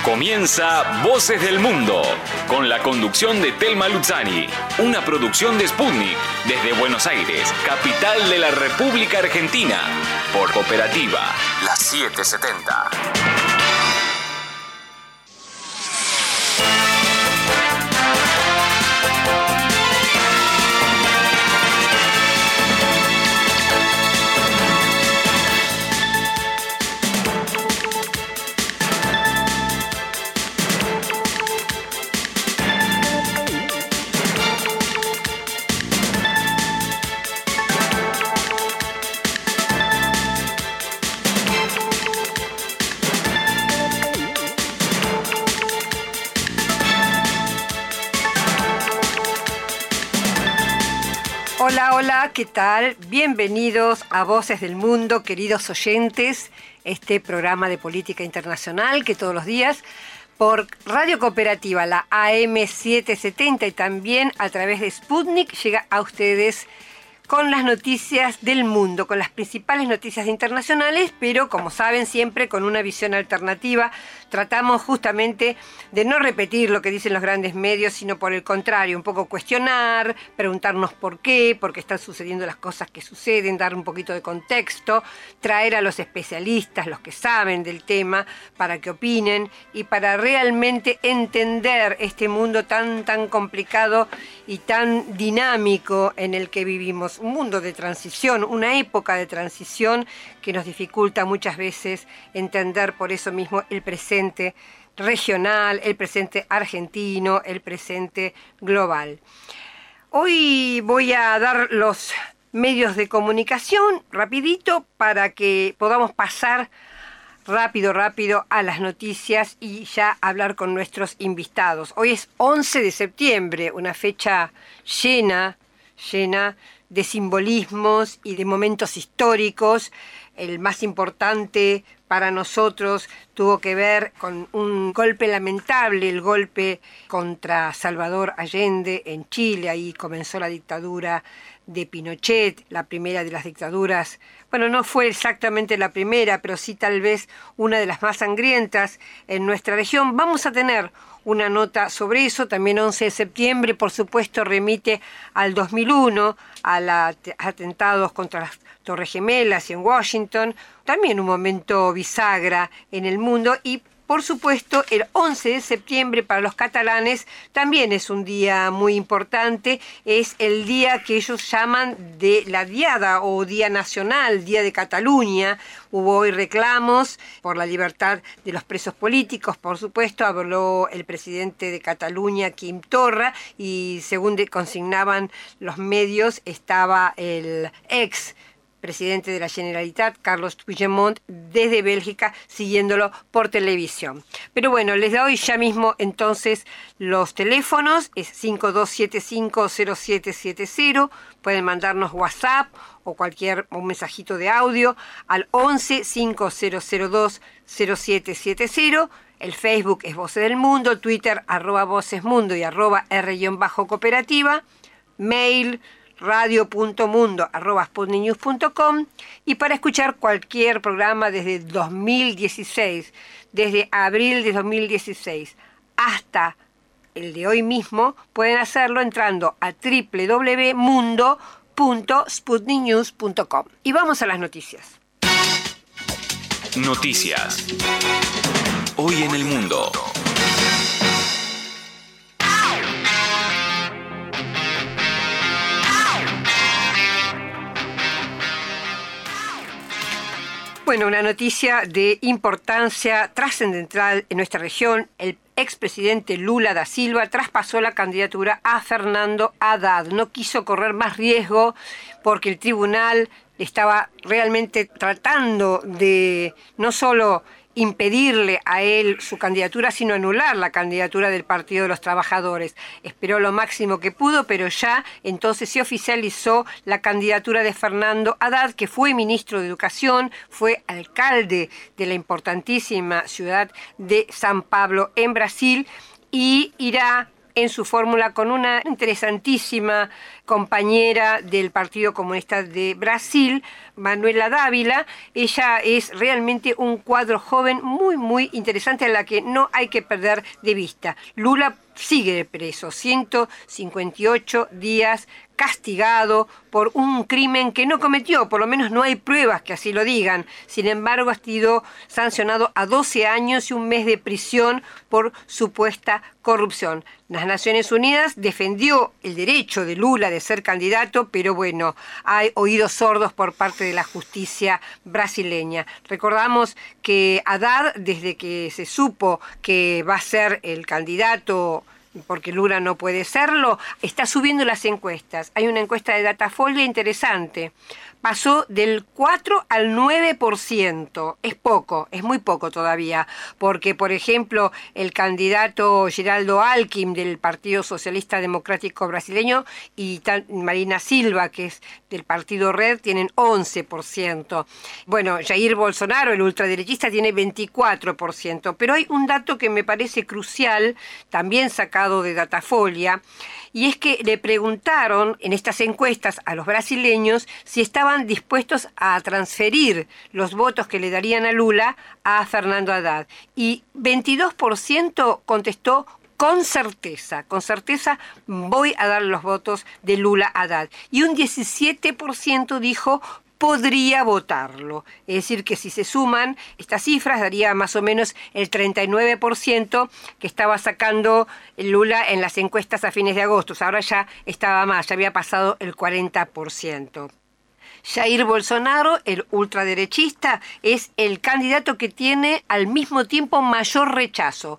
Comienza Voces del Mundo, con la conducción de Telma Luzzani, una producción de Sputnik, desde Buenos Aires, capital de la República Argentina, por Cooperativa, la 770. Hola, hola, ¿qué tal? Bienvenidos a Voces del Mundo, queridos oyentes, este programa de política internacional que todos los días por Radio Cooperativa, la AM770 y también a través de Sputnik llega a ustedes con las noticias del mundo, con las principales noticias internacionales, pero como saben siempre con una visión alternativa. Tratamos justamente de no repetir lo que dicen los grandes medios, sino por el contrario, un poco cuestionar, preguntarnos por qué están sucediendo las cosas que suceden, dar un poquito de contexto, traer a los especialistas, los que saben del tema, para que opinen y para realmente entender este mundo tan complicado y tan dinámico en el que vivimos. Un mundo de transición, una época de transición que nos dificulta muchas veces entender por eso mismo el presente regional, el presente argentino, el presente global. Hoy voy a dar los medios de comunicación rapidito para que podamos pasar rápido a las noticias y ya hablar con nuestros invitados. Hoy es 11 de septiembre, una fecha llena de simbolismos y de momentos históricos. El más importante para nosotros tuvo que ver con un golpe lamentable, el golpe contra Salvador Allende en Chile. Ahí comenzó la dictadura de Pinochet, la primera de las dictaduras. Bueno, no fue exactamente la primera, pero sí tal vez una de las más sangrientas en nuestra región. Vamos a tener una nota sobre eso. También 11 de septiembre, por supuesto, remite al 2001, a los atentados contra las Torres Gemelas y en Washington. También un momento bisagra en el mundo y, por supuesto, el 11 de septiembre para los catalanes también es un día muy importante. Es el día que ellos llaman de la Diada o Día Nacional, Día de Cataluña. Hubo hoy reclamos por la libertad de los presos políticos, por supuesto. Habló el presidente de Cataluña, Quim Torra, y según consignaban los medios, estaba el ex presidente de la Generalitat, Carles Puigdemont, desde Bélgica, siguiéndolo por televisión. Pero bueno, les doy ya mismo entonces los teléfonos, es 52750770, pueden mandarnos WhatsApp o un mensajito de audio al 11 5002 0770, el Facebook es Voces del Mundo, Twitter @vocesmundo y @r_cooperativa, mail radio.mundo@sputniknews.com, y para escuchar cualquier programa desde 2016, desde abril de 2016 hasta el de hoy mismo, pueden hacerlo entrando a www.mundo.sputniknews.com. Y vamos a las noticias. Noticias. Hoy en el mundo. Bueno, una noticia de importancia trascendental en nuestra región. El expresidente Lula da Silva traspasó la candidatura a Fernando Haddad. No quiso correr más riesgo porque el tribunal estaba realmente tratando de no solo impedirle a él su candidatura, sino anular la candidatura del Partido de los Trabajadores. Esperó lo máximo que pudo, pero ya entonces se oficializó la candidatura de Fernando Haddad, que fue ministro de Educación, fue alcalde de la importantísima ciudad de San Pablo en Brasil, y irá en su fórmula con una interesantísima compañera del Partido Comunista de Brasil, Manuela Dávila. Ella es realmente un cuadro joven muy, muy interesante a la que no hay que perder de vista. Lula sigue preso, 158 días castigado por un crimen que no cometió, por lo menos no hay pruebas que así lo digan. Sin embargo, ha sido sancionado a 12 años y un mes de prisión por supuesta corrupción. Las Naciones Unidas defendió el derecho de Lula de ser candidato, pero bueno, hay oídos sordos por parte de la justicia brasileña. Recordamos que Haddad, desde que se supo que va a ser el candidato, porque Lula no puede serlo, está subiendo las encuestas. Hay una encuesta de Datafolha interesante. Pasó del 4 al 9%. Es poco, es muy poco todavía, porque, por ejemplo, el candidato Geraldo Alckmin del Partido Socialista Democrático Brasileño y Marina Silva, que es del Partido Red, tienen 11%. Bueno, Jair Bolsonaro, el ultraderechista, tiene 24%. Pero hay un dato que me parece crucial, también sacado de Datafolha, y es que le preguntaron en estas encuestas a los brasileños si estaban dispuestos a transferir los votos que le darían a Lula a Fernando Haddad. Y 22% contestó con certeza voy a dar los votos de Lula a Haddad. Y un 17% dijo podría votarlo. Es decir, que si se suman estas cifras, daría más o menos el 39% que estaba sacando Lula en las encuestas a fines de agosto. Ahora ya estaba más, ya había pasado el 40%. Jair Bolsonaro, el ultraderechista, es el candidato que tiene al mismo tiempo mayor rechazo.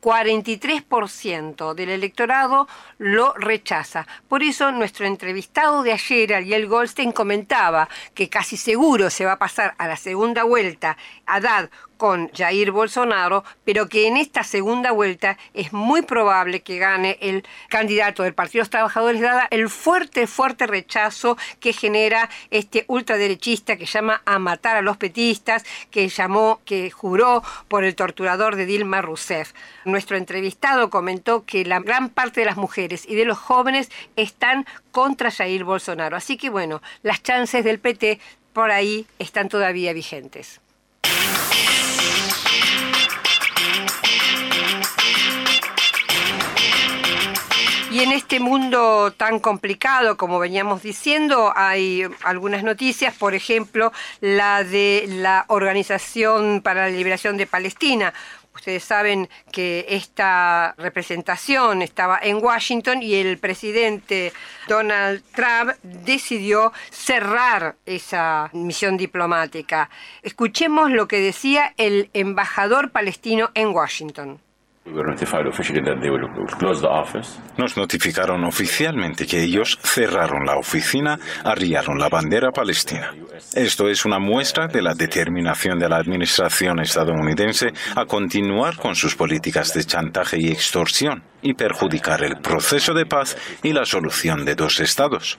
43% del electorado lo rechaza. Por eso nuestro entrevistado de ayer, Ariel Goldstein, comentaba que casi seguro se va a pasar a la segunda vuelta Haddad con Jair Bolsonaro, pero que en esta segunda vuelta es muy probable que gane el candidato del Partido de los Trabajadores, dada el fuerte rechazo que genera este ultraderechista que llama a matar a los petistas, que juró por el torturador de Dilma Rousseff. Nuestro entrevistado comentó que la gran parte de las mujeres y de los jóvenes están contra Jair Bolsonaro. Así que bueno, las chances del PT por ahí están todavía vigentes. Y en este mundo tan complicado, como veníamos diciendo, hay algunas noticias, por ejemplo, la de la Organización para la Liberación de Palestina. Ustedes saben que esta representación estaba en Washington y el presidente Donald Trump decidió cerrar esa misión diplomática. Escuchemos lo que decía el embajador palestino en Washington. Nos notificaron oficialmente que ellos cerraron la oficina, arriaron la bandera palestina. Esto es una muestra de la determinación de la administración estadounidense a continuar con sus políticas de chantaje y extorsión y perjudicar el proceso de paz y la solución de dos estados.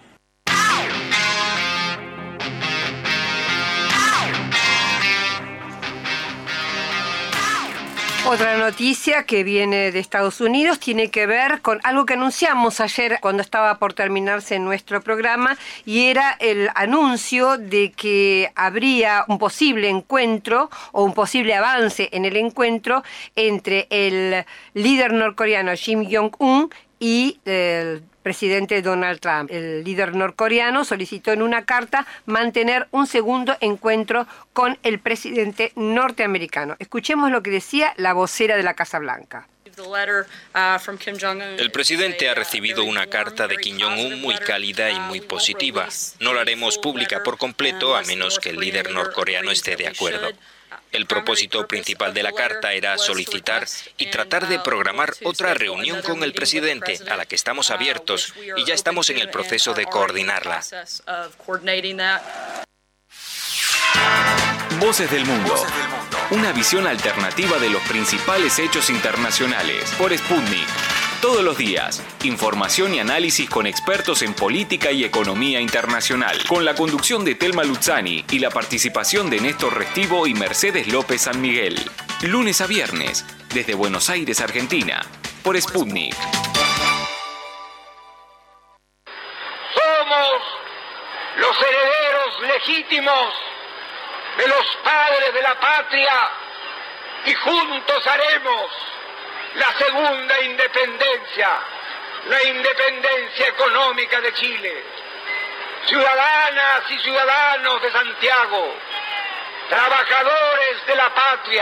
Otra noticia que viene de Estados Unidos tiene que ver con algo que anunciamos ayer cuando estaba por terminarse nuestro programa, y era el anuncio de que habría un posible encuentro o un posible avance en el encuentro entre el líder norcoreano Kim Jong-un y el presidente Donald Trump. El líder norcoreano solicitó en una carta mantener un segundo encuentro con el presidente norteamericano. Escuchemos lo que decía la vocera de la Casa Blanca. El presidente ha recibido una carta de Kim Jong-un muy cálida y muy positiva. No la haremos pública por completo a menos que el líder norcoreano esté de acuerdo. El propósito principal de la carta era solicitar y tratar de programar otra reunión con el presidente, a la que estamos abiertos y ya estamos en el proceso de coordinarla. Voces del Mundo. Una visión alternativa de los principales hechos internacionales por Sputnik. Todos los días, información y análisis con expertos en política y economía internacional, con la conducción de Telma Luzzani y la participación de Néstor Restivo y Mercedes López San Miguel. Lunes a viernes, desde Buenos Aires, Argentina, por Sputnik. legítimos de los padres de la patria y juntos haremos la segunda independencia, la independencia económica de Chile. Ciudadanas y ciudadanos de Santiago, trabajadores de la patria,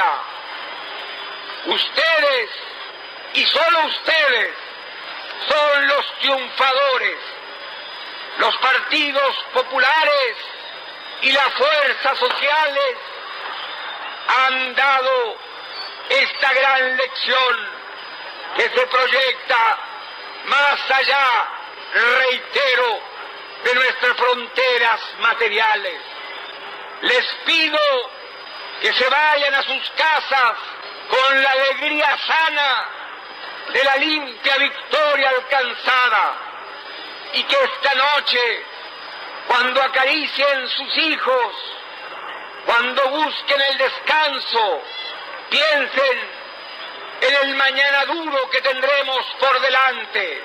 ustedes y solo ustedes son los triunfadores. Los partidos populares y las fuerzas sociales han dado esta gran lección que se proyecta más allá, reitero, de nuestras fronteras materiales. Les pido que se vayan a sus casas con la alegría sana de la limpia victoria alcanzada, y que esta noche, cuando acaricien sus hijos, cuando busquen el descanso, piensen en el mañana duro que tendremos por delante,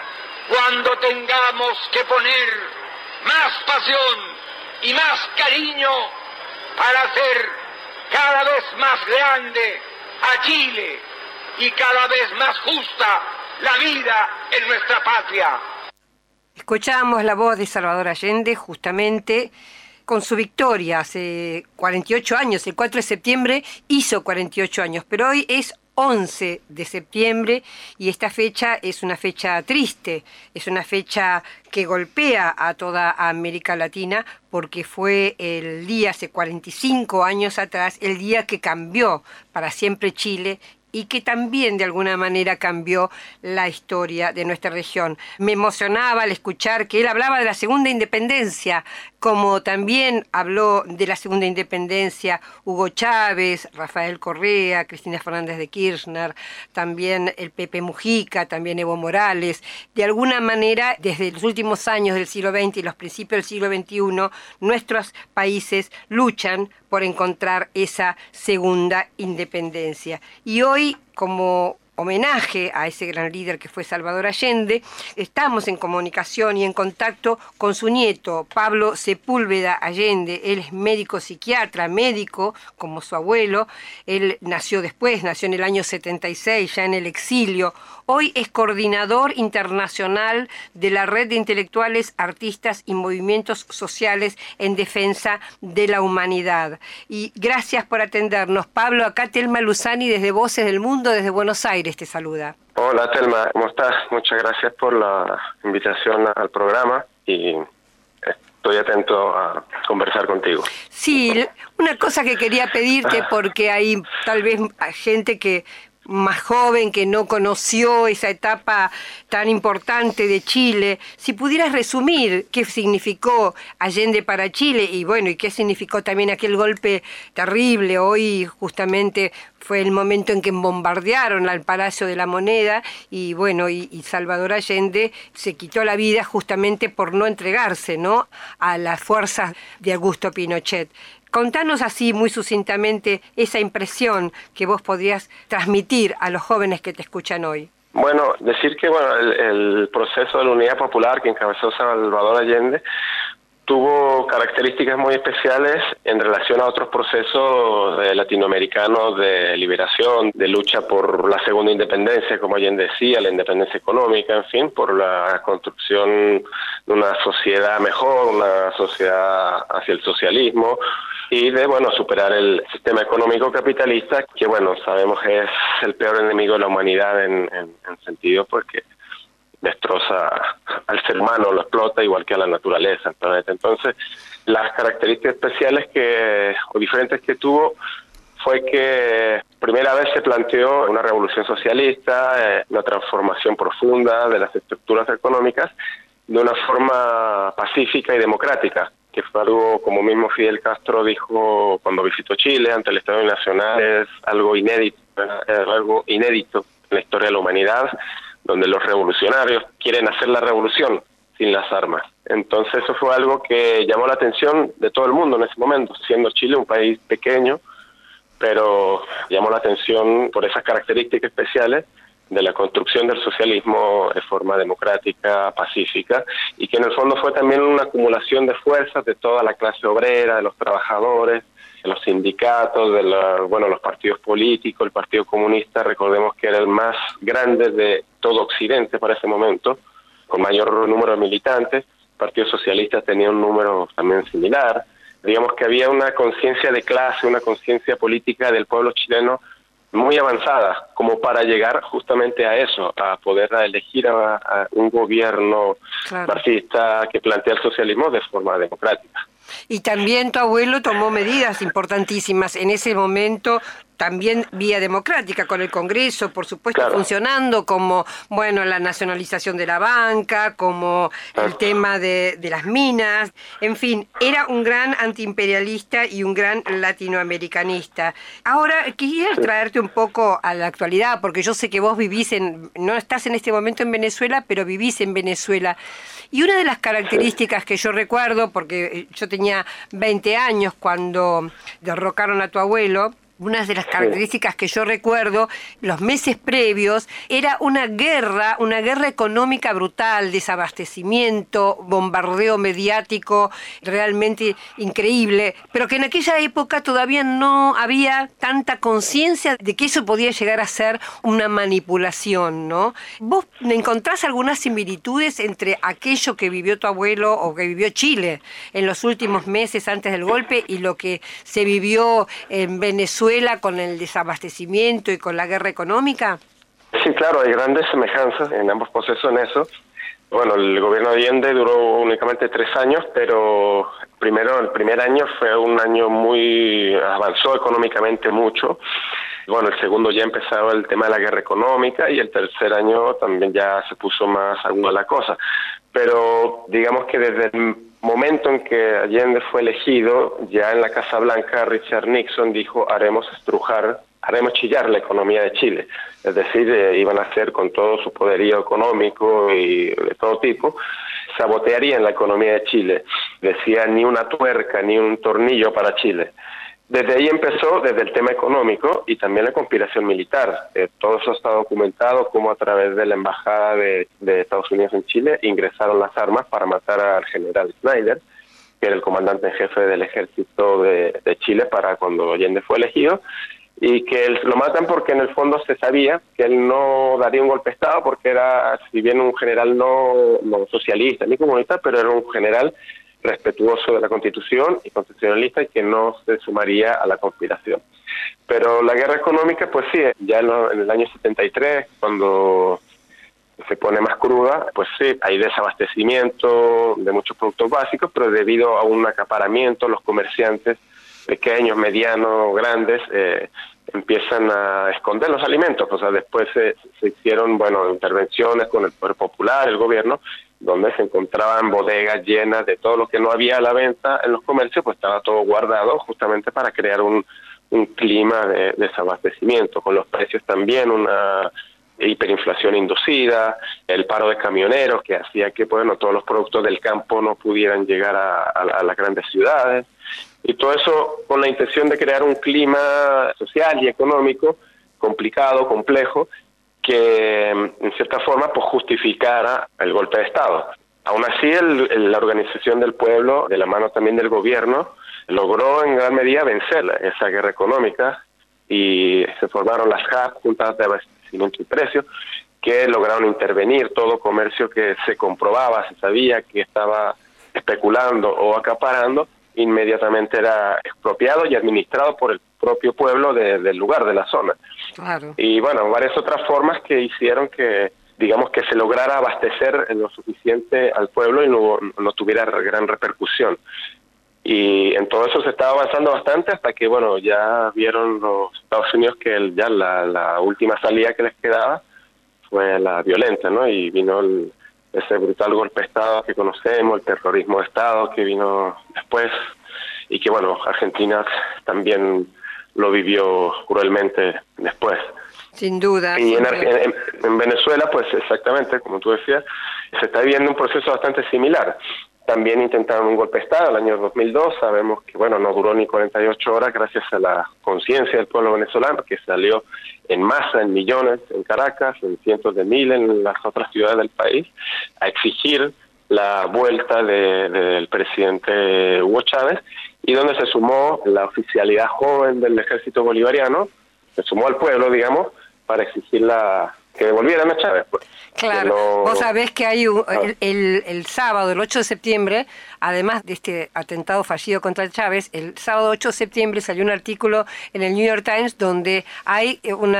cuando tengamos que poner más pasión y más cariño para hacer cada vez más grande a Chile y cada vez más justa la vida en nuestra patria. Escuchábamos la voz de Salvador Allende justamente con su victoria hace 48 años, el 4 de septiembre hizo 48 años, pero hoy es 11 de septiembre y esta fecha es una fecha triste, es una fecha que golpea a toda América Latina porque fue el día, hace 45 años atrás, el día que cambió para siempre Chile y que también de alguna manera cambió la historia de nuestra región. Me emocionaba al escuchar que él hablaba de la segunda independencia, como también habló de la segunda independencia Hugo Chávez, Rafael Correa, Cristina Fernández de Kirchner, también el Pepe Mujica, también Evo Morales. De alguna manera, desde los últimos años del siglo XX y los principios del siglo XXI, nuestros países luchan por encontrar esa segunda independencia. Y hoy, como homenaje a ese gran líder que fue Salvador Allende, estamos en comunicación y en contacto con su nieto, Pablo Sepúlveda Allende. Él es médico psiquiatra, médico como su abuelo. Él nació en el año 76, ya en el exilio. Hoy es coordinador internacional de la Red de Intelectuales, Artistas y Movimientos Sociales en Defensa de la Humanidad. Y gracias por atendernos. Pablo, acá Telma Luzani desde Voces del Mundo, desde Buenos Aires, te saluda. Hola Telma, ¿cómo estás? Muchas gracias por la invitación al programa y estoy atento a conversar contigo. Sí, una cosa que quería pedirte, porque hay tal vez gente que más joven que no conoció esa etapa tan importante de Chile, si pudieras resumir qué significó Allende para Chile y bueno, y qué significó también aquel golpe terrible. Hoy justamente fue el momento en que bombardearon al Palacio de la Moneda y bueno, y Salvador Allende se quitó la vida justamente por no entregarse, ¿no?, a las fuerzas de Augusto Pinochet. Contanos así muy sucintamente esa impresión que vos podrías transmitir a los jóvenes que te escuchan hoy. Bueno, decir que el proceso de la Unidad Popular que encabezó Salvador Allende tuvo características muy especiales en relación a otros procesos latinoamericanos de liberación, de lucha por la segunda independencia, como Allende decía, la independencia económica, en fin, por la construcción de una sociedad mejor, una sociedad hacia el socialismo, y de, superar el sistema económico capitalista, que, sabemos que es el peor enemigo de la humanidad en sentido porque destroza al ser humano, lo explota igual que a la naturaleza, el planeta. Entonces, las características especiales o diferentes que tuvo fue que primera vez se planteó una revolución socialista, una transformación profunda de las estructuras económicas de una forma pacífica y democrática, que fue algo, como mismo Fidel Castro dijo cuando visitó Chile ante el Estado Nacional, es algo inédito en la historia de la humanidad, donde los revolucionarios quieren hacer la revolución sin las armas. Entonces eso fue algo que llamó la atención de todo el mundo en ese momento, siendo Chile un país pequeño, pero llamó la atención por esas características especiales de la construcción del socialismo de forma democrática, pacífica, y que en el fondo fue también una acumulación de fuerzas de toda la clase obrera, de los trabajadores, de los sindicatos, de los partidos políticos. El Partido Comunista, recordemos que era el más grande de todo Occidente para ese momento, con mayor número de militantes. El Partido Socialista tenía un número también similar. Digamos que había una conciencia de clase, una conciencia política del pueblo chileno muy avanzada, como para llegar justamente a eso, a poder elegir a un gobierno marxista que plantea el socialismo de forma democrática. Y también tu abuelo tomó medidas importantísimas en ese momento, también vía democrática, con el Congreso, por supuesto, funcionando, como la nacionalización de la banca, como el tema de las minas, en fin, era un gran antiimperialista y un gran latinoamericanista. Ahora, quisiera traerte un poco a la actualidad, porque yo sé que vos no estás en este momento en Venezuela, pero vivís en Venezuela. Y una de las características que yo recuerdo, porque yo tenía 20 años cuando derrocaron a tu abuelo, una de las características que yo recuerdo, los meses previos, era una guerra económica brutal, desabastecimiento, bombardeo mediático realmente increíble, pero que en aquella época todavía no había tanta conciencia de que eso podía llegar a ser una manipulación, ¿no? ¿Vos encontrás algunas similitudes entre aquello que vivió tu abuelo o que vivió Chile en los últimos meses antes del golpe y lo que se vivió en Venezuela con el desabastecimiento y con la guerra económica? Sí, claro, hay grandes semejanzas en ambos procesos en eso. Bueno, el gobierno de Allende duró únicamente 3 años, pero el primer año fue un año avanzó económicamente mucho. Bueno, el segundo ya empezaba el tema de la guerra económica y el tercer año también ya se puso más aguda la cosa. Pero digamos que desde el momento en que Allende fue elegido, ya en la Casa Blanca, Richard Nixon dijo: haremos chillar la economía de Chile. Es decir, iban a hacer con todo su poderío económico y de todo tipo, sabotearían la economía de Chile. Decía: ni una tuerca, ni un tornillo para Chile. Desde ahí empezó, desde el tema económico y también la conspiración militar. Todo eso está documentado, como a través de la embajada de Estados Unidos en Chile ingresaron las armas para matar al general Snyder, que era el comandante en jefe del ejército de Chile para cuando Allende fue elegido, y que lo matan porque en el fondo se sabía que él no daría un golpe de Estado, porque era, si bien un general no socialista ni comunista, pero era un general respetuoso de la Constitución y constitucionalista y que no se sumaría a la conspiración. Pero la guerra económica, pues sí, ya en el año 73, cuando se pone más cruda, pues sí, hay desabastecimiento de muchos productos básicos, pero debido a un acaparamiento, los comerciantes pequeños, medianos, grandes, empiezan a esconder los alimentos. O sea, después se hicieron, intervenciones con el Poder Popular, el gobierno, donde se encontraban bodegas llenas de todo lo que no había a la venta en los comercios, pues estaba todo guardado justamente para crear un clima de desabastecimiento, con los precios también, una hiperinflación inducida, el paro de camioneros que hacía que todos los productos del campo no pudieran llegar a las grandes ciudades, y todo eso con la intención de crear un clima social y económico complicado, complejo, que en cierta forma pues justificara el golpe de Estado. Aún así, la organización del pueblo, de la mano también del gobierno, logró en gran medida vencer esa guerra económica y se formaron las JAP, Juntas de Abastecimiento y Precios, que lograron intervenir todo comercio que se comprobaba, se sabía que estaba especulando o acaparando, inmediatamente era expropiado y administrado por el propio pueblo del lugar, de la zona. Claro. Y varias otras formas que hicieron que, digamos, que se lograra abastecer lo suficiente al pueblo y no tuviera gran repercusión. Y en todo eso se estaba avanzando bastante hasta que, ya vieron los Estados Unidos que ya la última salida que les quedaba fue la violenta, ¿no? Y vino ese brutal golpe de Estado que conocemos, el terrorismo de Estado que vino después, y que, Argentina también lo vivió cruelmente después. Sin duda. Y en Venezuela, pues exactamente, como tú decías, se está viviendo un proceso bastante similar. También intentaron un golpe de Estado el año 2002, sabemos que bueno, no duró ni 48 horas gracias a la conciencia del pueblo venezolano que salió en masa, en millones, en Caracas, en cientos de miles en las otras ciudades del país, a exigir la vuelta del presidente Hugo Chávez, y donde se sumó la oficialidad joven del ejército bolivariano, se sumó al pueblo, digamos, para exigir que devolvieran a Chávez. Pues. Claro, vos sabés que hay el sábado, el 8 de septiembre, además de este atentado fallido contra Chávez, el sábado 8 de septiembre salió un artículo en el New York Times donde hay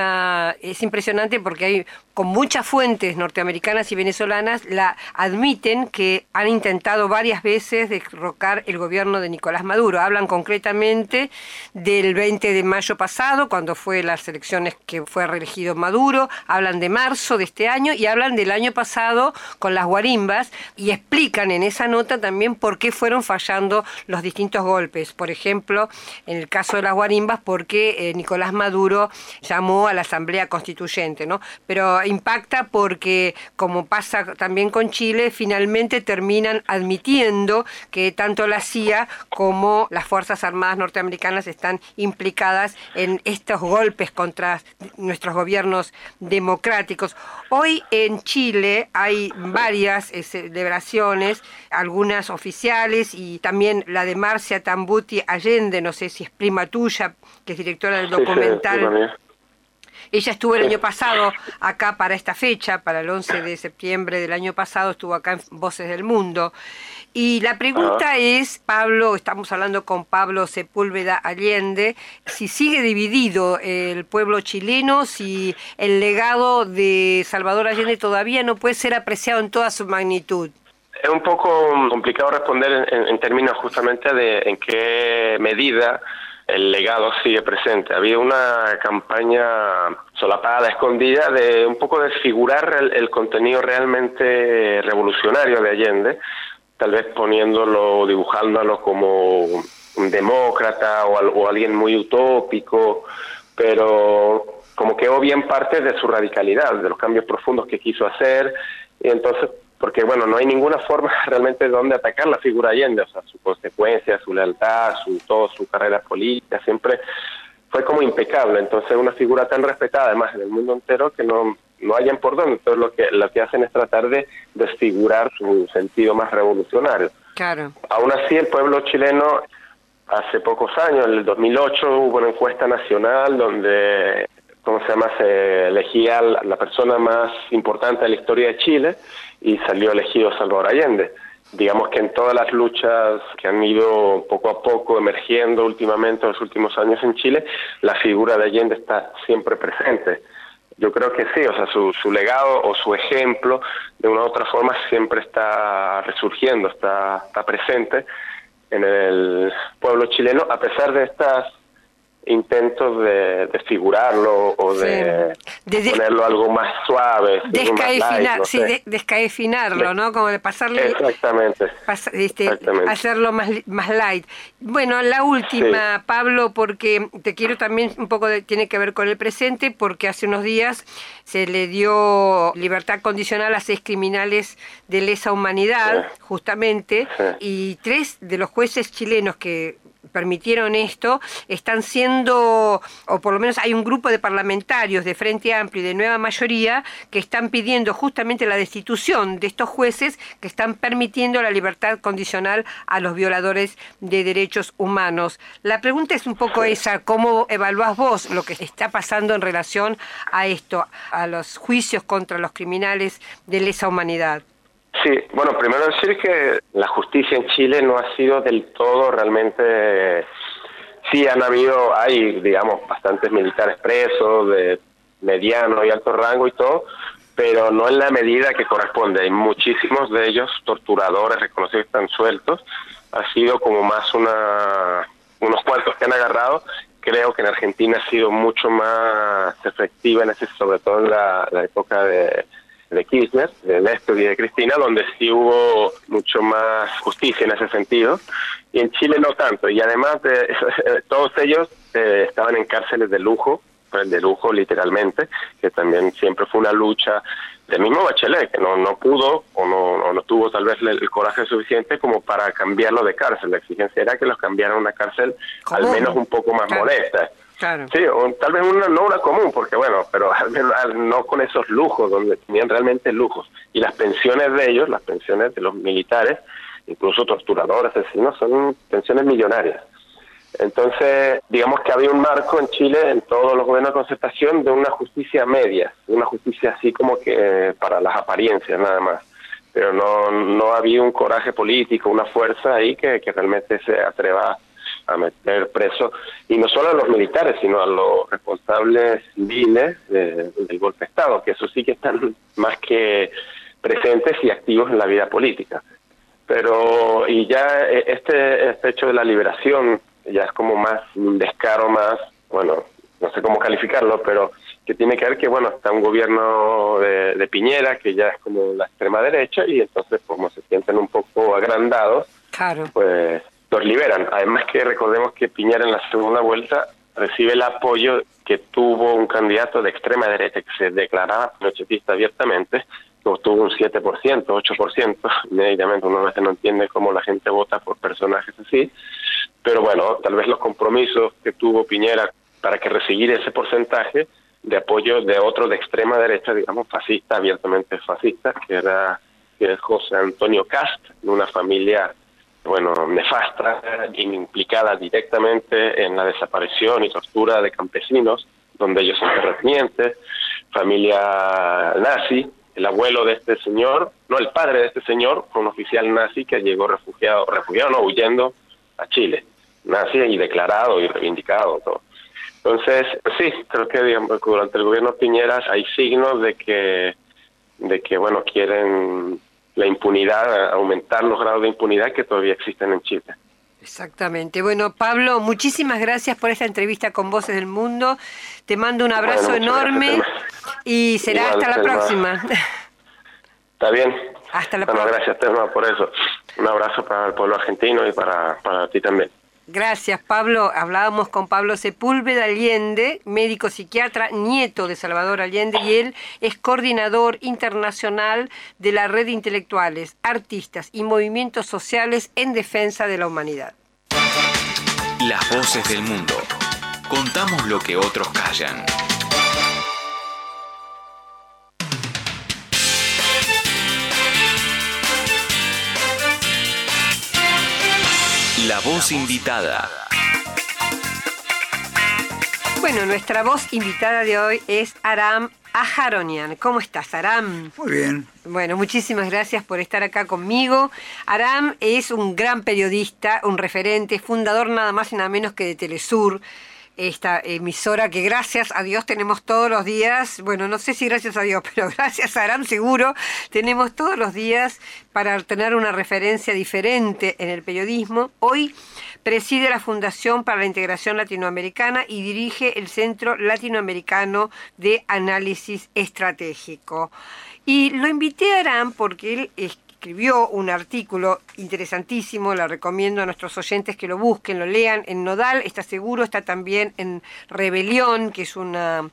es impresionante porque hay con muchas fuentes norteamericanas y venezolanas admiten que han intentado varias veces derrocar el gobierno de Nicolás Maduro. Hablan concretamente del 20 de mayo pasado, cuando fue las elecciones que fue reelegido Maduro, hablan de marzo de este año y hablan del año pasado con las guarimbas y explican en esa nota también por qué fueron fallando los distintos golpes. Por ejemplo, en el caso de las guarimbas, porque Nicolás Maduro llamó a la Asamblea Constituyente, ¿no? Pero impacta porque, como pasa también con Chile, finalmente terminan admitiendo que tanto la CIA como las Fuerzas Armadas norteamericanas están implicadas en estos golpes contra nuestros gobiernos democráticos. Hoy en Chile hay varias celebraciones, algunas oficiales y también la de Marcia Tambuti Allende, no sé si es prima tuya, que es directora del documental. Sí, ella estuvo el año pasado acá para esta fecha, para el 11 de septiembre del año pasado, estuvo acá en Voces del Mundo. Y la pregunta es, Pablo, estamos hablando con Pablo Sepúlveda Allende, si sigue dividido el pueblo chileno, si el legado de Salvador Allende todavía no puede ser apreciado en toda su magnitud. Es un poco complicado responder en términos justamente de en qué medida el legado sigue presente. Ha habido una campaña solapada, escondida, de un poco desfigurar el contenido realmente revolucionario de Allende, tal vez dibujándolo como un demócrata o alguien muy utópico, pero como quedó bien parte de su radicalidad, de los cambios profundos que quiso hacer, y entonces porque bueno, no hay ninguna forma realmente de dónde atacar la figura Allende, o sea, su consecuencia, su lealtad, toda su carrera política, siempre fue como impecable. Entonces una figura tan respetada además en el mundo entero que no hayan por dónde. Entonces lo que hacen es tratar de desfigurar su sentido más revolucionario. Claro. Aún así el pueblo chileno, hace pocos años, en el 2008 hubo una encuesta nacional donde se elegía la persona más importante de la historia de Chile y salió elegido Salvador Allende. Digamos que en todas las luchas que han ido poco a poco emergiendo últimamente en los últimos años en Chile, la figura de Allende está siempre presente. Yo creo que sí, o sea, su legado o su ejemplo de una u otra forma siempre está resurgiendo, está presente en el pueblo chileno, a pesar de estas intentos de desfigurarlo o de ponerlo algo más suave, descaefinarlo, ¿no? Como de pasarle, exactamente, hacerlo más light. Bueno, la última, Pablo, porque te quiero también un poco tiene que ver con el presente, porque hace unos días se le dio libertad condicional a 6 criminales de lesa humanidad, justamente, y 3 de los jueces chilenos que permitieron esto, están siendo, o por lo menos hay un grupo de parlamentarios de Frente Amplio y de Nueva Mayoría que están pidiendo justamente la destitución de estos jueces que están permitiendo la libertad condicional a los violadores de derechos humanos. La pregunta es un poco esa, ¿cómo evaluás vos lo que está pasando en relación a esto, a los juicios contra los criminales de lesa humanidad? Sí, bueno, primero decir que la justicia en Chile no ha sido del todo realmente. Sí hay, digamos, bastantes militares presos de mediano y alto rango y todo, pero no en la medida que corresponde. Hay muchísimos de ellos torturadores reconocidos que están sueltos. Ha sido como más unos cuantos que han agarrado. Creo que en Argentina ha sido mucho más efectiva, sobre todo en la época de Kirchner, de Néstor y de Cristina, donde sí hubo mucho más justicia en ese sentido, y en Chile no tanto, y además de todos ellos estaban en cárceles de lujo, de lujo literalmente, que también siempre fue una lucha del mismo Bachelet, que no pudo o no tuvo tal vez el coraje suficiente como para cambiarlo de cárcel. La exigencia era que los cambiaran a una cárcel al menos un poco más modesta. Claro. Sí, o tal vez no una común, porque bueno, pero al menos no con esos lujos, donde tenían realmente lujos. Y las pensiones de ellos, las pensiones de los militares, incluso torturadores, asesinos, son pensiones millonarias. Entonces, digamos que había un marco en Chile, en todos los gobiernos de concertación, de una justicia media, de una justicia así como que para las apariencias nada más. Pero no había un coraje político, una fuerza ahí que realmente se atreva a meter preso, y no solo a los militares, sino a los responsables civiles del golpe de Estado, que eso sí que están más que presentes y activos en la vida política. Pero, y ya este hecho de la liberación ya es como más un descaro más, bueno, no sé cómo calificarlo, pero que tiene que ver que, bueno, está un gobierno de Piñera, que ya es como la extrema derecha, y entonces como se sienten un poco agrandados, claro, pues los liberan. Además que recordemos que Piñera en la segunda vuelta recibe el apoyo que tuvo un candidato de extrema derecha que se declaraba pinochetista abiertamente, que obtuvo un 7%, 8%, inmediatamente uno a veces no entiende cómo la gente vota por personajes así, pero bueno, tal vez los compromisos que tuvo Piñera para que recibir ese porcentaje de apoyo de otro de extrema derecha, digamos fascista, abiertamente fascista, que es José Antonio Kast, de una familia nefasta, implicada directamente en la desaparición y tortura de campesinos, donde ellos son terratenientes, familia nazi. El abuelo de este señor, el padre de este señor, fue un oficial nazi que llegó huyendo a Chile, nazi y declarado y reivindicado, todo. Entonces, sí, creo que digamos, durante el gobierno Piñera hay signos de que quieren la impunidad, aumentar los grados de impunidad que todavía existen en Chile. Exactamente. Bueno, Pablo, muchísimas gracias por esta entrevista con Voces del Mundo. Te mando un abrazo enorme y será hasta la próxima. Está bien. Hasta la próxima. Gracias, Telma, por eso. Un abrazo para el pueblo argentino y para ti también. Gracias, Pablo. Hablábamos con Pablo Sepúlveda Allende, médico psiquiatra, nieto de Salvador Allende, y él es coordinador internacional de la red de intelectuales, artistas y movimientos sociales en defensa de la humanidad. Las voces del mundo. Contamos lo que otros callan. La voz invitada. Bueno, nuestra voz invitada de hoy es Aram Aharonian. ¿Cómo estás, Aram? Muy bien. Bueno, muchísimas gracias por estar acá conmigo. Aram es un gran periodista, un referente, fundador nada más y nada menos que de Telesur, esta emisora que gracias a Dios tenemos todos los días, bueno, no sé si gracias a Dios, pero gracias a Aram seguro, tenemos todos los días para tener una referencia diferente en el periodismo. Hoy preside la Fundación para la Integración Latinoamericana y dirige el Centro Latinoamericano de Análisis Estratégico. Y lo invité a Aram porque él escribió un artículo interesantísimo, le recomiendo a nuestros oyentes que lo busquen, lo lean en Nodal, está seguro, está también en Rebelión, que es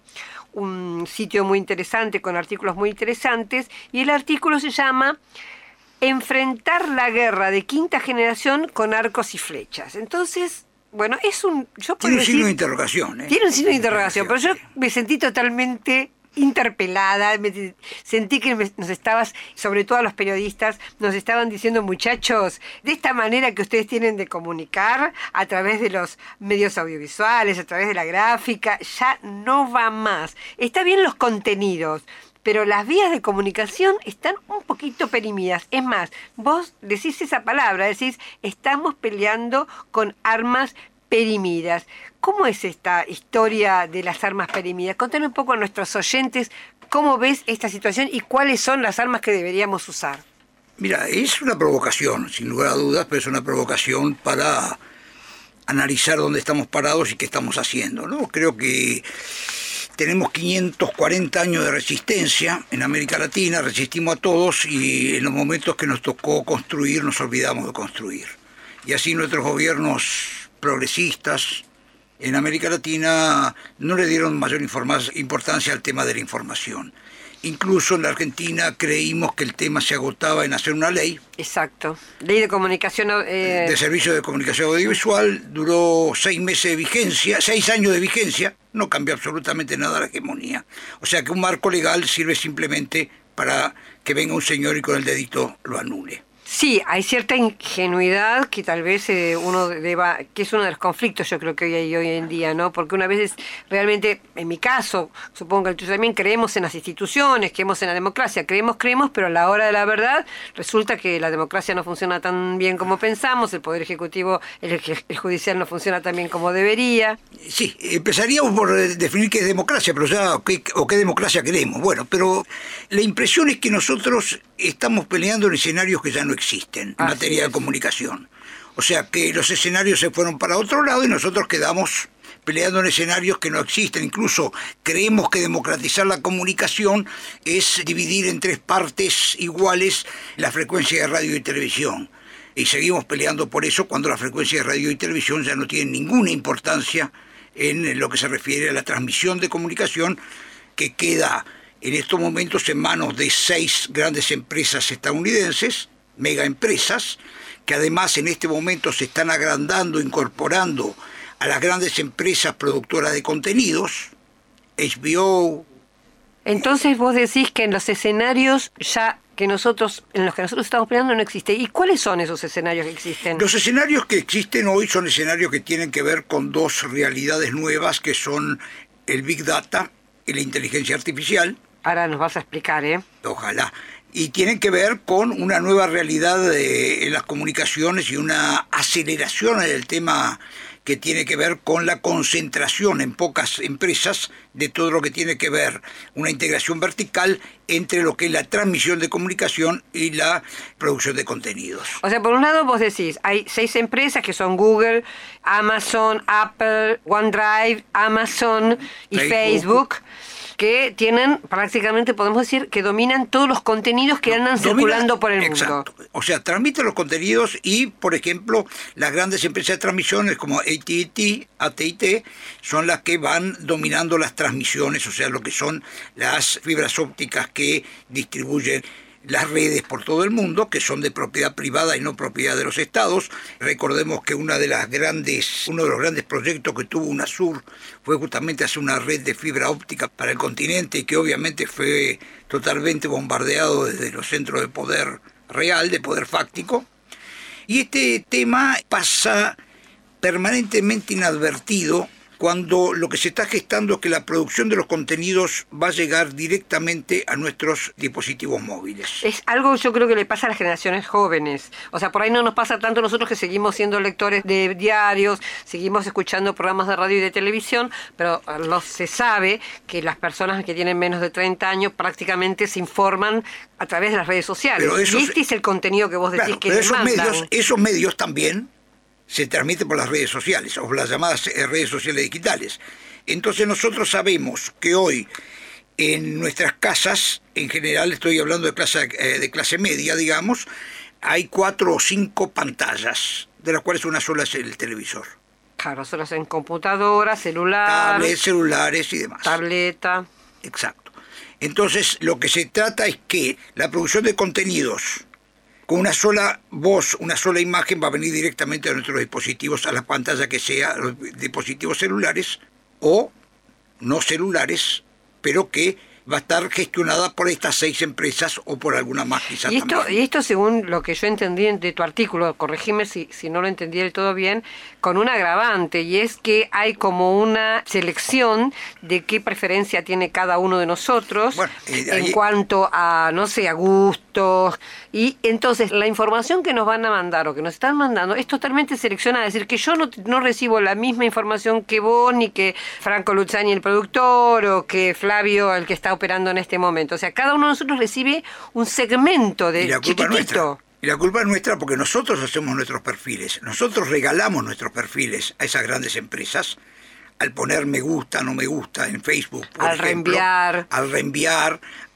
un sitio muy interesante con artículos muy interesantes, y el artículo se llama Enfrentar la guerra de quinta generación con arcos y flechas. Entonces, bueno, tiene un signo de interrogación. Tiene un signo de interrogación, pero yo me sentí totalmente interpelada, sentí que nos estabas, sobre todo a los periodistas, nos estaban diciendo, muchachos, de esta manera que ustedes tienen de comunicar a través de los medios audiovisuales, a través de la gráfica, ya no va más. Está bien los contenidos, pero las vías de comunicación están un poquito perimidas. Es más, vos decís esa palabra, decís, estamos peleando con armas perimidas. ¿Cómo es esta historia de las armas perimidas? Contame un poco a nuestros oyentes cómo ves esta situación y cuáles son las armas que deberíamos usar. Mira, es una provocación, sin lugar a dudas, pero es una provocación para analizar dónde estamos parados y qué estamos haciendo, ¿no? Creo que tenemos 540 años de resistencia en América Latina, resistimos a todos y en los momentos que nos tocó construir nos olvidamos de construir. Y así nuestros gobiernos progresistas, en América Latina no le dieron mayor importancia al tema de la información. Incluso en la Argentina creímos que el tema se agotaba en hacer una ley. Exacto. Ley de comunicación... de servicio de comunicación audiovisual, duró 6 meses de vigencia, 6 años de vigencia, no cambió absolutamente nada la hegemonía. O sea que un marco legal sirve simplemente para que venga un señor y con el dedito lo anule. Sí, hay cierta ingenuidad que tal vez uno deba, que es uno de los conflictos yo creo que hay hoy en día, ¿no? Porque una vez realmente, en mi caso, supongo que el tuyo también, creemos en las instituciones, creemos en la democracia, creemos, pero a la hora de la verdad resulta que la democracia no funciona tan bien como pensamos, el Poder Ejecutivo, el Judicial no funciona tan bien como debería. Sí, empezaríamos por definir qué es democracia, pero ya, qué democracia queremos. Bueno, pero la impresión es que nosotros estamos peleando en escenarios que ya no existen en materia de comunicación. O sea que los escenarios se fueron para otro lado y nosotros quedamos peleando en escenarios que no existen. Incluso creemos que democratizar la comunicación es dividir en 3 partes iguales la frecuencia de radio y televisión. Y seguimos peleando por eso cuando la frecuencia de radio y televisión ya no tiene ninguna importancia en lo que se refiere a la transmisión de comunicación, que queda en estos momentos en manos de 6 grandes empresas estadounidenses, megaempresas, que además en este momento se están agrandando, incorporando a las grandes empresas productoras de contenidos, HBO. Entonces vos decís que en los escenarios ya en los que nosotros estamos peleando no existe. ¿Y cuáles son esos escenarios que existen? Los escenarios que existen hoy son escenarios que tienen que ver con 2 realidades nuevas, que son el Big Data y la inteligencia artificial. Ahora nos vas a explicar, ¿eh? Ojalá. Y tienen que ver con una nueva realidad en las comunicaciones y una aceleración en el tema que tiene que ver con la concentración en pocas empresas de todo lo que tiene que ver una integración vertical entre lo que es la transmisión de comunicación y la producción de contenidos. O sea, por un lado vos decís, hay 6 empresas que son Google, Amazon, Apple, OneDrive, Amazon y Facebook, que tienen prácticamente, podemos decir, que dominan todos los contenidos que andan circulando por el mundo. O sea, transmiten los contenidos y, por ejemplo, las grandes empresas de transmisiones como AT&T son las que van dominando las transmisiones, o sea, lo que son las fibras ópticas que distribuyen las redes por todo el mundo, que son de propiedad privada y no propiedad de los estados. Recordemos que uno de los grandes proyectos que tuvo UNASUR fue justamente hacer una red de fibra óptica para el continente y que obviamente fue totalmente bombardeado desde los centros de poder real, de poder fáctico. Y este tema pasa permanentemente inadvertido cuando lo que se está gestando es que la producción de los contenidos va a llegar directamente a nuestros dispositivos móviles. Es algo yo creo que le pasa a las generaciones jóvenes. O sea, por ahí no nos pasa tanto nosotros que seguimos siendo lectores de diarios, seguimos escuchando programas de radio y de televisión, pero se sabe que las personas que tienen menos de 30 años prácticamente se informan a través de las redes sociales. Y este es el contenido que vos decís que demandan. Esos medios también se transmite por las redes sociales, o las llamadas redes sociales digitales. Entonces nosotros sabemos que hoy en nuestras casas, en general estoy hablando de clase media, digamos, hay 4 o 5 pantallas, de las cuales una sola es el televisor. Claro, solo en computadora, celular... celulares y demás. Tableta. Exacto. Entonces lo que se trata es que la producción de contenidos con una sola voz, una sola imagen va a venir directamente a nuestros dispositivos, a la pantalla que sea, los dispositivos celulares o no celulares, pero que va a estar gestionada por estas 6 empresas o por alguna más quizás también. Y esto según lo que yo entendí de tu artículo, corregime si no lo entendí del todo bien, con un agravante, y es que hay como una selección de qué preferencia tiene cada uno de nosotros en cuanto a, no sé, a gustos, y entonces la información que nos van a mandar o que nos están mandando es totalmente seleccionada, es decir, que yo no recibo la misma información que vos, ni que Franco Luciani, el productor, o que Flavio, el que está operando en este momento. O sea, cada uno de nosotros recibe un segmento de chiquitito. Y la culpa es nuestra porque nosotros hacemos nuestros perfiles. Nosotros regalamos nuestros perfiles a esas grandes empresas al poner me gusta, no me gusta en Facebook, por ejemplo, al reenviar,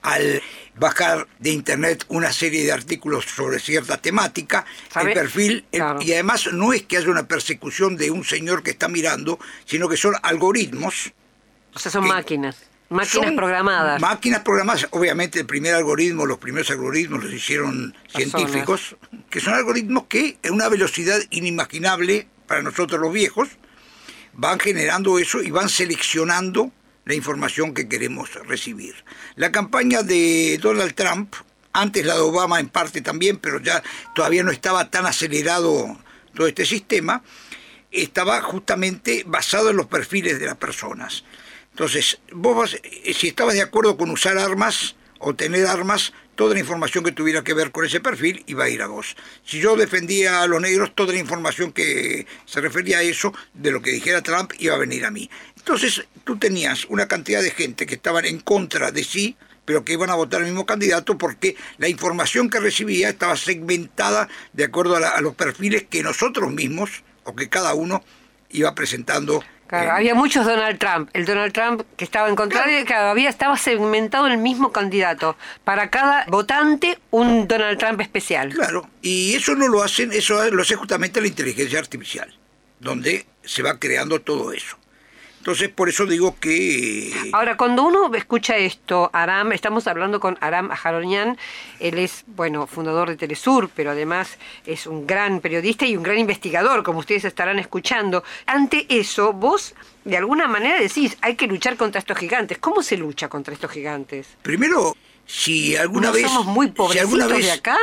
al bajar de internet una serie de artículos sobre cierta temática, el perfil, claro. Y además no es que haya una persecución de un señor que está mirando, sino que son algoritmos. O sea, son máquinas programadas. Máquinas programadas, obviamente el primer algoritmo, los primeros algoritmos los hicieron científicos, que son algoritmos que en una velocidad inimaginable para nosotros los viejos, van generando eso y van seleccionando la información que queremos recibir. La campaña de Donald Trump, antes la de Obama en parte también, pero ya todavía no estaba tan acelerado todo este sistema, estaba justamente basado en los perfiles de las personas. Entonces, si estabas de acuerdo con usar armas o tener armas, toda la información que tuviera que ver con ese perfil iba a ir a vos. Si yo defendía a los negros, toda la información que se refería a eso, de lo que dijera Trump, iba a venir a mí. Entonces, tú tenías una cantidad de gente que estaban en contra de sí, pero que iban a votar al mismo candidato porque la información que recibía estaba segmentada de acuerdo a los perfiles que nosotros mismos, o que cada uno iba presentando. Claro, había muchos Donald Trump. El Donald Trump que estaba en contra de estaba segmentado el mismo candidato. Para cada votante, un Donald Trump especial. Claro, y eso no lo hacen, eso lo hace justamente la inteligencia artificial, donde se va creando todo eso. Entonces, por eso digo que... Ahora, cuando uno escucha esto, Aram, estamos hablando con Aram Aharonian, él es, fundador de Telesur, pero además es un gran periodista y un gran investigador, como ustedes estarán escuchando. Ante eso, vos, de alguna manera decís, hay que luchar contra estos gigantes. ¿Cómo se lucha contra estos gigantes? Primero, si alguna vez... ¿No somos muy pobrecitos de acá?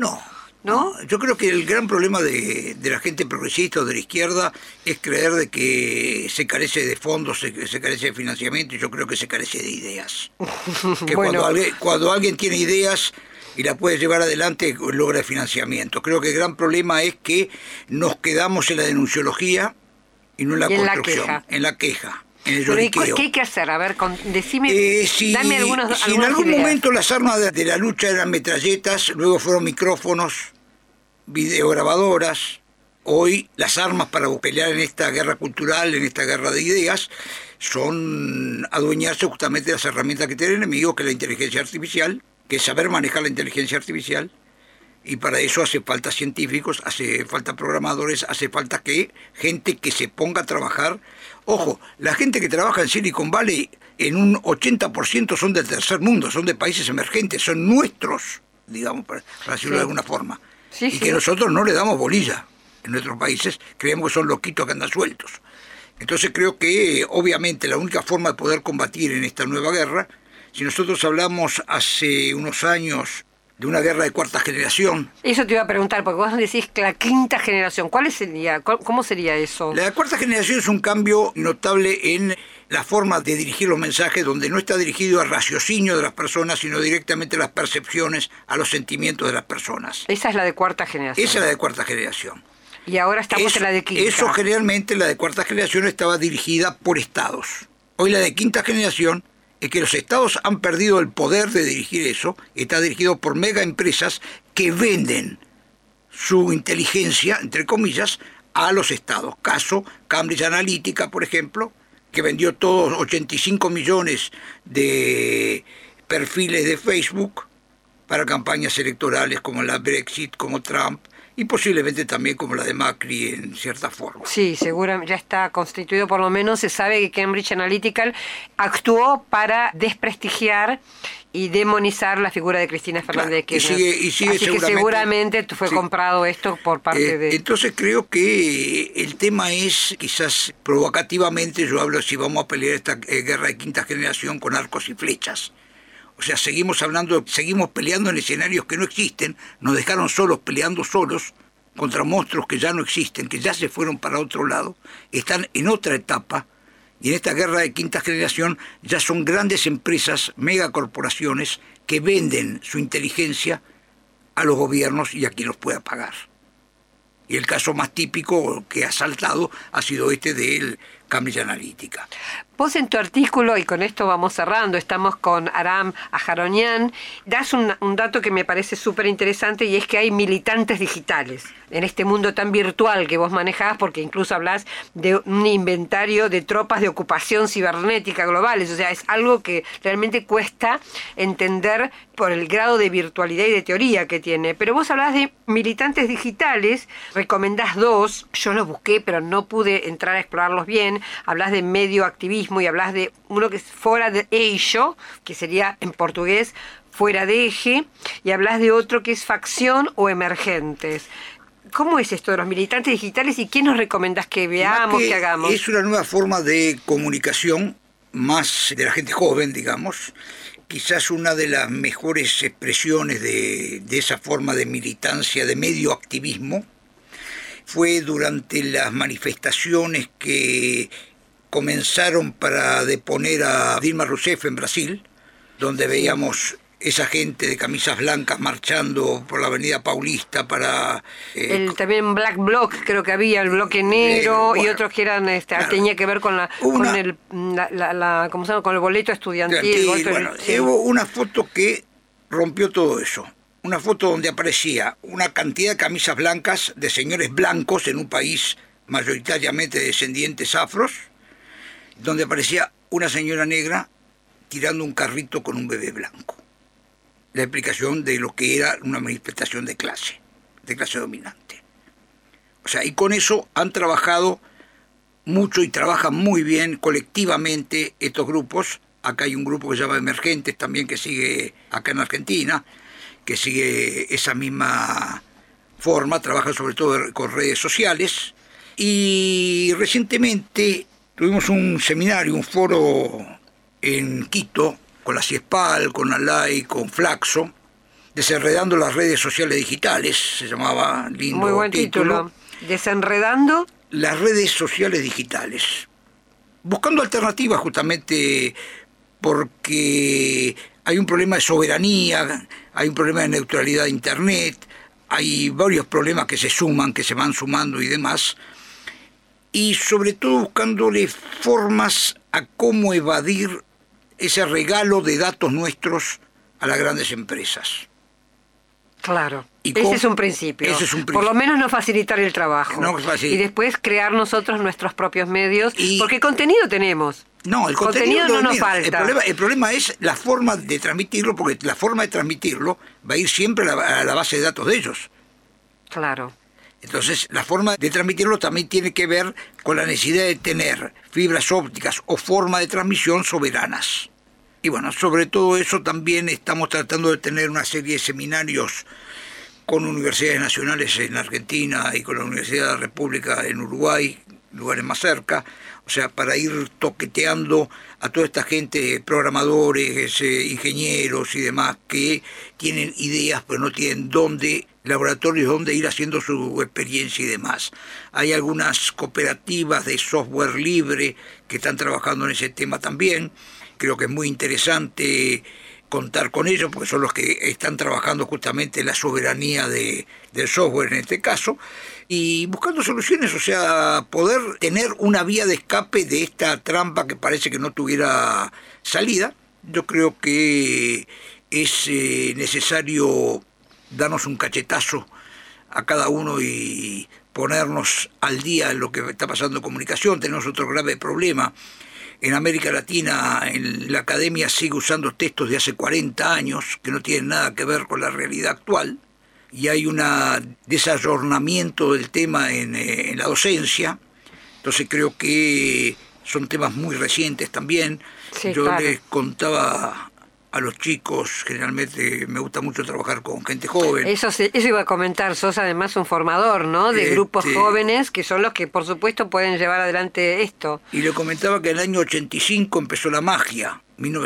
No, yo creo que el gran problema de la gente progresista o de la izquierda es creer de que se carece de fondos, se carece de financiamiento, y yo creo que se carece de ideas. Que cuando alguien tiene ideas y la puede llevar adelante, logra financiamiento. Creo que el gran problema es que nos quedamos en la denunciología y no en la construcción, en la queja. Pero ¿y qué hay que hacer? A ver, decime, dame algunas Si en algún ideas. momento las armas de la lucha eran metralletas, luego fueron micrófonos, videograbadoras, hoy las armas para pelear en esta guerra cultural, en esta guerra de ideas, son adueñarse justamente de las herramientas que tiene el enemigo, que es la inteligencia artificial, que es saber manejar la inteligencia artificial, y para eso hace falta científicos, hace falta programadores, hace falta gente que se ponga a trabajar. Ojo, la gente que trabaja en Silicon Valley en un 80% son del tercer mundo, son de países emergentes, son nuestros, digamos, para decirlo de alguna forma. Y que nosotros no le damos bolilla en nuestros países, creemos que son loquitos que andan sueltos. Entonces creo que obviamente la única forma de poder combatir en esta nueva guerra, si nosotros hablamos hace unos años de una guerra de cuarta generación. Eso te iba a preguntar, porque vos decís que la quinta generación, ¿cómo sería eso? La cuarta generación es un cambio notable en la forma de dirigir los mensajes, donde no está dirigido al raciocinio de las personas, sino directamente a las percepciones, a los sentimientos de las personas. Esa es la de cuarta generación. Esa es la de cuarta generación. Y ahora estamos en la de quinta. Eso generalmente, la de cuarta generación estaba dirigida por estados. Hoy la de quinta generación es que los estados han perdido el poder de dirigir eso, está dirigido por mega empresas que venden su inteligencia, entre comillas, a los estados. Caso Cambridge Analytica, por ejemplo, que vendió todos 85 millones de perfiles de Facebook para campañas electorales como la Brexit, como Trump, y posiblemente también como la de Macri en cierta forma. Sí, seguramente ya está constituido, por lo menos se sabe que Cambridge Analytica actuó para desprestigiar y demonizar la figura de Cristina Fernández de Kirchner. Y sigue Así que seguramente fue comprado esto por parte de... Entonces creo que el tema es, quizás provocativamente, yo hablo si vamos a pelear esta guerra de quinta generación con arcos y flechas. O sea, seguimos peleando en escenarios que no existen, nos dejaron peleando solos contra monstruos que ya no existen, que ya se fueron para otro lado, están en otra etapa, y en esta guerra de quinta generación ya son grandes empresas, megacorporaciones, que venden su inteligencia a los gobiernos y a quien los pueda pagar. Y el caso más típico que ha saltado ha sido este del Cambridge Analytica. Vos en tu artículo, y con esto vamos cerrando, estamos con Aram Aharonian, das un dato que me parece súper interesante, y es que hay militantes digitales en este mundo tan virtual que vos manejás, porque incluso hablás de un inventario de tropas de ocupación cibernética globales. O sea, es algo que realmente cuesta entender por el grado de virtualidad y de teoría que tiene. Pero vos hablás de militantes digitales, recomendás 2, yo los busqué pero no pude entrar a explorarlos bien. Hablás de medio activismo y hablás de uno que es fora de eixo, que sería en portugués fuera de eje, y hablas de otro que es facción o emergentes. ¿Cómo es esto de los militantes digitales y qué nos recomendás que veamos, que hagamos? Es una nueva forma de comunicación, más de la gente joven, digamos. Quizás una de las mejores expresiones de esa forma de militancia, de medio activismo, fue durante las manifestaciones que comenzaron para deponer a Dilma Rousseff en Brasil, donde veíamos esa gente de camisas blancas marchando por la avenida Paulista para... también Black Bloc, creo que había, el bloque negro, bueno, y otros que eran claro, tenía que ver con ¿cómo se llama? Con el boleto estudiantil. Bueno, sí. Hubo una foto que rompió todo eso. Una foto donde aparecía una cantidad de camisas blancas de señores blancos en un país mayoritariamente de descendientes afros, donde aparecía una señora negra tirando un carrito con un bebé blanco. La explicación de lo que era una manifestación de clase dominante. O sea, y con eso han trabajado mucho y trabajan muy bien colectivamente estos grupos. Acá hay un grupo que se llama Emergentes también, que sigue acá en Argentina, que sigue esa misma forma, trabaja sobre todo con redes sociales. Y recientemente tuvimos un seminario, un foro en Quito, con la CIESPAL, con ALAI, con Flaxo, Desenredando las redes sociales digitales, se llamaba, lindo muy buen título. Desenredando las redes sociales digitales. Buscando alternativas justamente porque hay un problema de soberanía, hay un problema de neutralidad de Internet, hay varios problemas que se suman, que se van sumando y demás, y sobre todo buscándole formas a cómo evadir ese regalo de datos nuestros a las grandes empresas. Claro, ese es un principio. Por lo menos no facilitar el trabajo. Y después crear nosotros nuestros propios medios, porque contenido tenemos. No, el contenido no nos falta. El problema es la forma de transmitirlo, porque la forma de transmitirlo va a ir siempre a la base de datos de ellos. Claro. Entonces, la forma de transmitirlo también tiene que ver con la necesidad de tener fibras ópticas o forma de transmisión soberanas. Y bueno, sobre todo eso también estamos tratando de tener una serie de seminarios con universidades nacionales en Argentina y con la Universidad de la República en Uruguay, lugares más cerca, o sea, para ir toqueteando a toda esta gente, programadores, ingenieros y demás, que tienen ideas pero no tienen laboratorios donde ir haciendo su experiencia y demás. Hay algunas cooperativas de software libre que están trabajando en ese tema también. Creo que es muy interesante contar con ellos porque son los que están trabajando justamente la soberanía del software en este caso, y buscando soluciones, o sea, poder tener una vía de escape de esta trampa que parece que no tuviera salida. Yo creo que es necesario darnos un cachetazo a cada uno y ponernos al día en lo que está pasando en comunicación. Tenemos otro grave problema. En América Latina, en la academia sigue usando textos de hace 40 años que no tienen nada que ver con la realidad actual, y hay un desayornamiento del tema en la docencia. Entonces creo que son temas muy recientes también. Sí, yo claro. Les contaba a los chicos, generalmente me gusta mucho trabajar con gente joven. Eso iba a comentar, sos además un formador, ¿no? De grupos jóvenes que son los que por supuesto pueden llevar adelante esto. Y le comentaba que en el año 85 empezó la magia,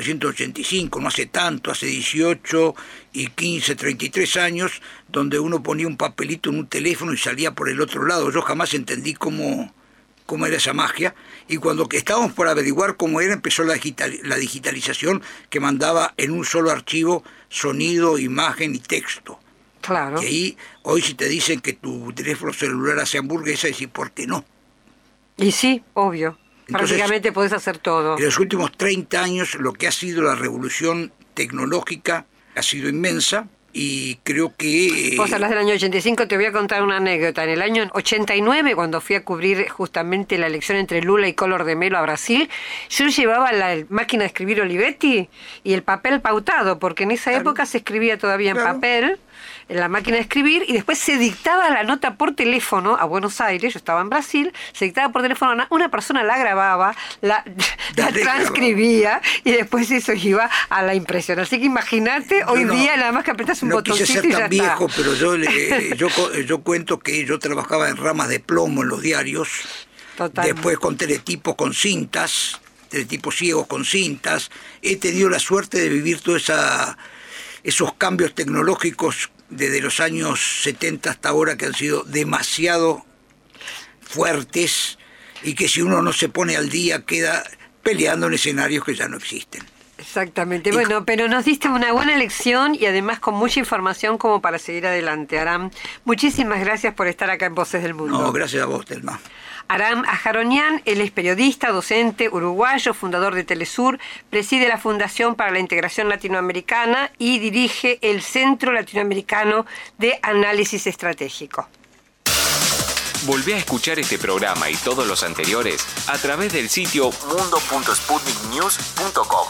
1985, no hace tanto, hace 18 y 15, 33 años, donde uno ponía un papelito en un teléfono y salía por el otro lado. Yo jamás entendí cómo era esa magia, y cuando estábamos por averiguar cómo era, empezó la digitalización, que mandaba en un solo archivo sonido, imagen y texto. Claro. Y ahí, hoy si te dicen que tu teléfono celular hace hamburguesas, decís, ¿por qué no? Y sí, obvio. Entonces, prácticamente podés hacer todo. En los últimos 30 años lo que ha sido la revolución tecnológica ha sido inmensa y creo que... Vos hablas del año 85, te voy a contar una anécdota. En el año 89, cuando fui a cubrir justamente la elección entre Lula y Collor de Mello a Brasil, yo llevaba la máquina de escribir Olivetti y el papel pautado, porque en esa época se escribía todavía en papel, en la máquina de escribir, y después se dictaba la nota por teléfono a Buenos Aires. Yo estaba en Brasil, se dictaba por teléfono, una persona la grababa, la transcribía y después eso iba a la impresión. Así que imagínate, hoy día nada más que apretas un botoncito y ya está. No quise ser tan viejo, pero yo cuento que yo trabajaba en ramas de plomo en los diarios. Totalmente. Después con teletipos con cintas, teletipos ciegos con cintas. He tenido la suerte de vivir todos esos cambios tecnológicos desde los años 70 hasta ahora, que han sido demasiado fuertes y que si uno no se pone al día queda peleando en escenarios que ya no existen. Exactamente. Bueno, pero nos diste una buena lección y además con mucha información como para seguir adelante, Aram. Muchísimas gracias por estar acá en Voces del Mundo. No, gracias a vos, Telma. Aram Ajaronian, él es periodista, docente uruguayo, fundador de Telesur, preside la Fundación para la Integración Latinoamericana y dirige el Centro Latinoamericano de Análisis Estratégico. Volvé a escuchar este programa y todos los anteriores a través del sitio mundo.sputniknews.com.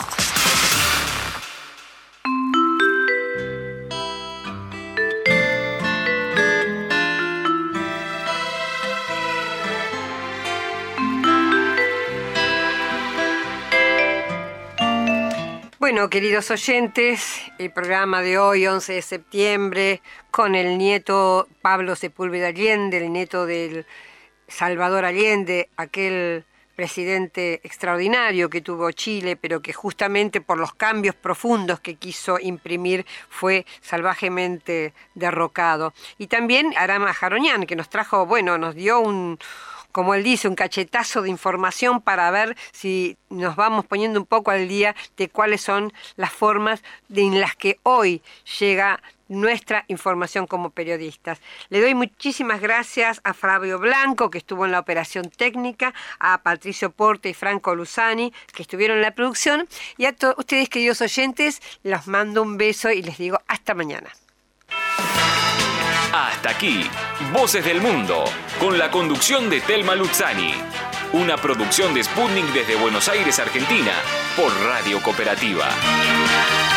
Bueno, queridos oyentes, el programa de hoy, 11 de septiembre, con el nieto Pablo Sepúlveda Allende, el nieto del Salvador Allende, aquel presidente extraordinario que tuvo Chile, pero que justamente por los cambios profundos que quiso imprimir fue salvajemente derrocado. Y también Aram Ajaronian, que nos trajo, nos dio como él dice, un cachetazo de información para ver si nos vamos poniendo un poco al día de cuáles son las formas en las que hoy llega nuestra información como periodistas. Le doy muchísimas gracias a Flavio Blanco, que estuvo en la operación técnica, a Patricio Porte y Franco Luzani, que estuvieron en la producción, y a todos ustedes, queridos oyentes, los mando un beso y les digo hasta mañana. Hasta aquí, Voces del Mundo, con la conducción de Telma Luzzani. Una producción de Sputnik desde Buenos Aires, Argentina, por Radio Cooperativa.